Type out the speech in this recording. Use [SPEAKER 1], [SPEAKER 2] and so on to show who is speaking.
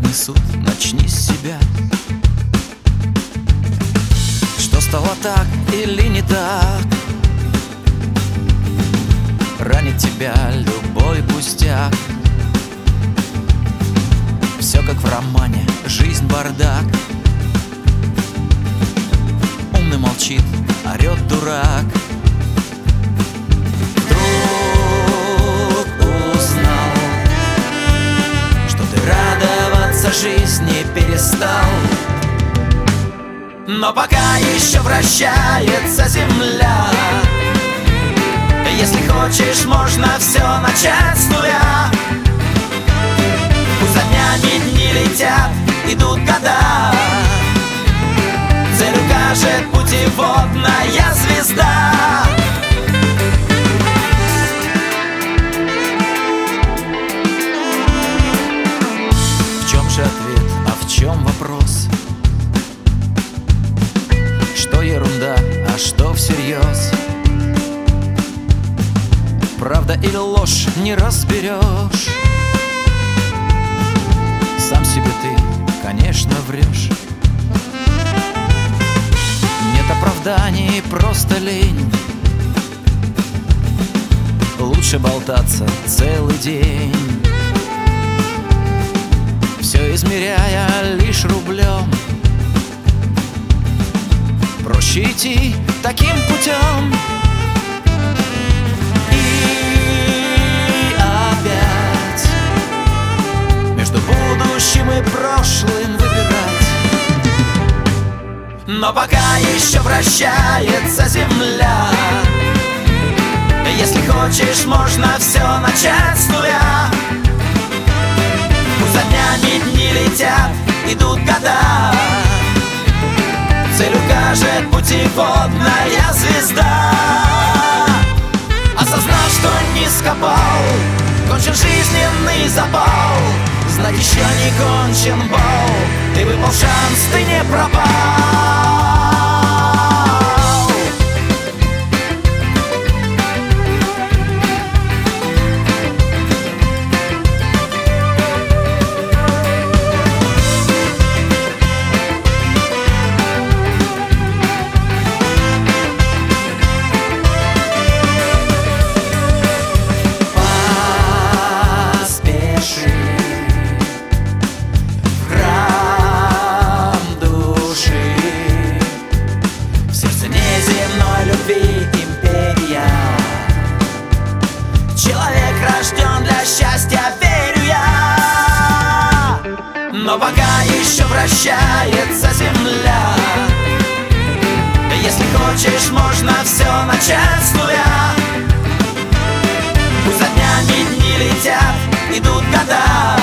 [SPEAKER 1] Праведный суд начни с себя. Что стало так или не так? Ранит тебя любой пустяк. Все как в романе, жизнь бардак. Умный молчит, орет дурак. Вдруг узнал, что ты радоваться жизни перестал. Но пока еще вращается земля, если хочешь, можно все начать с нуля. Пусть за днями дни летят, идут года, цель укажет путеводная звезда. В чем же ответ, а в чем вопрос? Что ерунда, а что всерьез? Правда или ложь не разберешь. Сам себе ты, конечно, врешь. Нет оправданий, просто лень. Лучше болтаться целый день, все измеряя лишь рублем. Проще идти таким путем. Будущим и прошлым выбирать. Но пока еще вращается земля, если хочешь, можно все начать с нуля. Пусть за днями дни летят, идут года, цель укажет путеводная звезда. Осознав, что не скопал, кончен жизненный запал, знать еще не кончен бал. Ты выпал шанс, ты не пропал. Человек рожден для счастья, верю я. Но пока еще вращается земля, если хочешь, можно все начать с нуля. Пусть за днями дни летят, идут года,